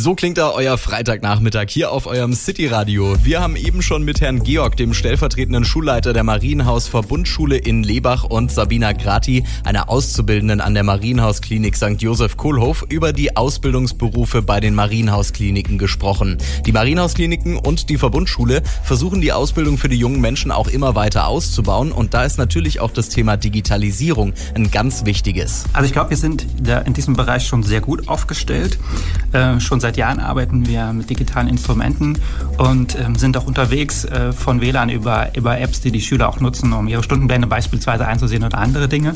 So klingt da euer Freitagnachmittag hier auf eurem City-Radio. Wir haben eben schon mit Herrn Georg, dem stellvertretenden Schulleiter der Marienhaus-Verbundschule in Lebach, und Sabina Grati, einer Auszubildenden an der Marienhausklinik St. Joseph Kohlhof, über die Ausbildungsberufe bei den Marienhauskliniken gesprochen. Die Marienhauskliniken und die Verbundschule versuchen die Ausbildung für die jungen Menschen auch immer weiter auszubauen, und da ist natürlich auch das Thema Digitalisierung ein ganz wichtiges. Also ich glaube, wir sind in diesem Bereich schon sehr gut aufgestellt. Schon seit Jahren arbeiten wir mit digitalen Instrumenten und sind auch unterwegs von WLAN über Apps, die Schüler auch nutzen, um ihre Stundenpläne beispielsweise einzusehen oder andere Dinge.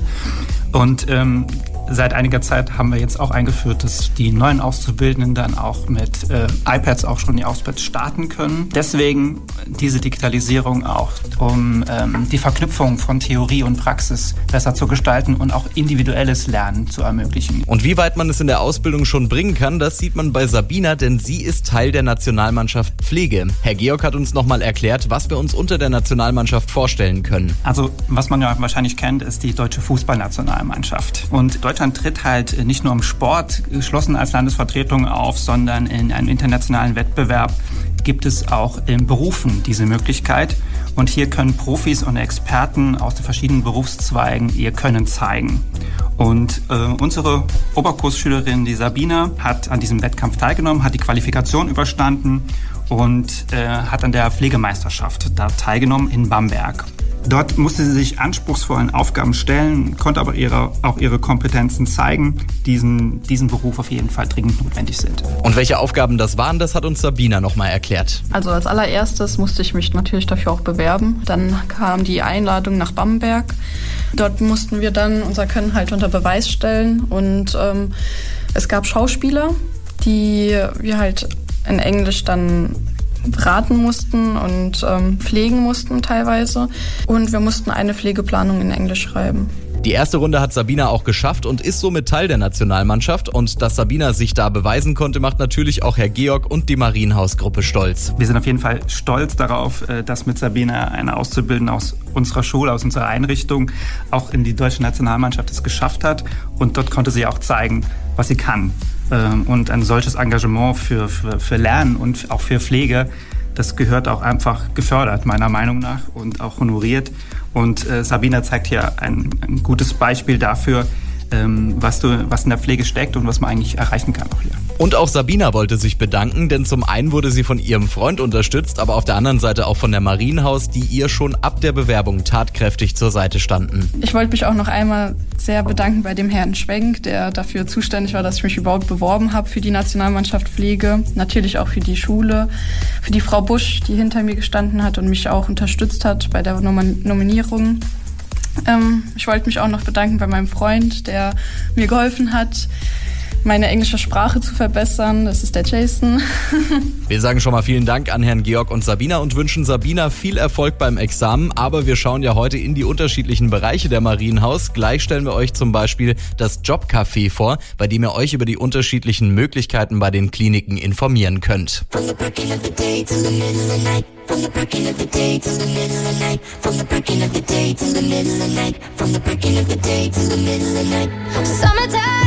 Und seit einiger Zeit haben wir jetzt auch eingeführt, dass die neuen Auszubildenden dann auch mit iPads auch schon die Ausbildung starten können. Deswegen diese Digitalisierung auch, um die Verknüpfung von Theorie und Praxis besser zu gestalten und auch individuelles Lernen zu ermöglichen. Und wie weit man es in der Ausbildung schon bringen kann, das sieht man bei Sabina, denn sie ist Teil der Nationalmannschaft Pflege. Herr Georg hat uns nochmal erklärt, was wir uns unter der Nationalmannschaft vorstellen können. Also was man ja wahrscheinlich kennt, ist die deutsche Fußballnationalmannschaft. Und Deutschland tritt halt nicht nur im Sport geschlossen als Landesvertretung auf, sondern in einem internationalen Wettbewerb gibt es auch in Berufen diese Möglichkeit. Und hier können Profis und Experten aus den verschiedenen Berufszweigen ihr Können zeigen. Und unsere Oberkursschülerin, die Sabina, hat an diesem Wettkampf teilgenommen, hat die Qualifikation überstanden und hat an der Pflegemeisterschaft da teilgenommen in Bamberg. Dort musste sie sich anspruchsvollen Aufgaben stellen, konnte aber auch ihre Kompetenzen zeigen, die diesen Beruf auf jeden Fall dringend notwendig sind. Und welche Aufgaben das waren, das hat uns Sabina nochmal erklärt. Also als allererstes musste ich mich natürlich dafür auch bewerben. Dann kam die Einladung nach Bamberg. Dort mussten wir dann unser Können halt unter Beweis stellen. Und es gab Schauspieler, die wir halt in Englisch dann beraten mussten und pflegen mussten teilweise. Und wir mussten eine Pflegeplanung in Englisch schreiben. Die erste Runde hat Sabina auch geschafft und ist somit Teil der Nationalmannschaft. Und dass Sabina sich da beweisen konnte, macht natürlich auch Herr Georg und die Marienhausgruppe stolz. Wir sind auf jeden Fall stolz darauf, dass mit Sabina eine Auszubildende aus unserer Schule, aus unserer Einrichtung auch in die deutsche Nationalmannschaft es geschafft hat. Und dort konnte sie auch zeigen, was sie kann. Und ein solches Engagement für Lernen und auch für Pflege, das gehört auch einfach gefördert, meiner Meinung nach, und auch honoriert. Und Sabina zeigt hier ein gutes Beispiel dafür, was in der Pflege steckt und was man eigentlich erreichen kann auch hier. Und auch Sabina wollte sich bedanken, denn zum einen wurde sie von ihrem Freund unterstützt, aber auf der anderen Seite auch von der Marienhaus, die ihr schon ab der Bewerbung tatkräftig zur Seite standen. Ich wollte mich auch noch einmal sehr bedanken bei dem Herrn Schwenk, der dafür zuständig war, dass ich mich überhaupt beworben habe für die Nationalmannschaft Pflege. Natürlich auch für die Schule, für die Frau Busch, die hinter mir gestanden hat und mich auch unterstützt hat bei der Nominierung. Ich wollte mich auch noch bedanken bei meinem Freund, der mir geholfen hat, meine englische Sprache zu verbessern. Das ist der Jason. Wir sagen schon mal vielen Dank an Herrn Georg und Sabina und wünschen Sabina viel Erfolg beim Examen. Aber wir schauen ja heute in die unterschiedlichen Bereiche der Marienhaus. Gleich stellen wir euch zum Beispiel das Jobcafé vor, bei dem ihr euch über die unterschiedlichen Möglichkeiten bei den Kliniken informieren könnt. From the breaking of the day to the middle of the night. From the breaking of the day to the middle of the night. From the breaking of the day to the middle of the night. From the breaking of the day to the middle of the night. Summertime.